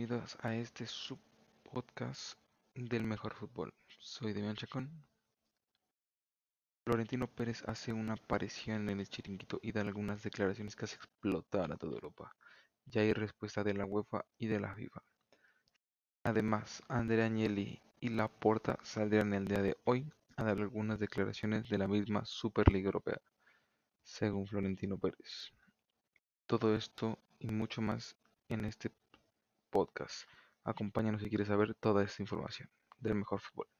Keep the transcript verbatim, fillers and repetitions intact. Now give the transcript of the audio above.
bienvenidos a este subpodcast del mejor fútbol. Soy Demian Chacón. Florentino Pérez hace una aparición en el Chiringuito y da algunas declaraciones que hace explotar a toda Europa. Ya hay respuesta de la UEFA y de la FIFA. Además, Andrea Agnelli y Laporta saldrán el día de hoy a dar algunas declaraciones de la misma Superliga Europea, según Florentino Pérez. Todo esto y mucho más en este podcast. Acompáñanos si quieres saber toda esta información del mejor fútbol.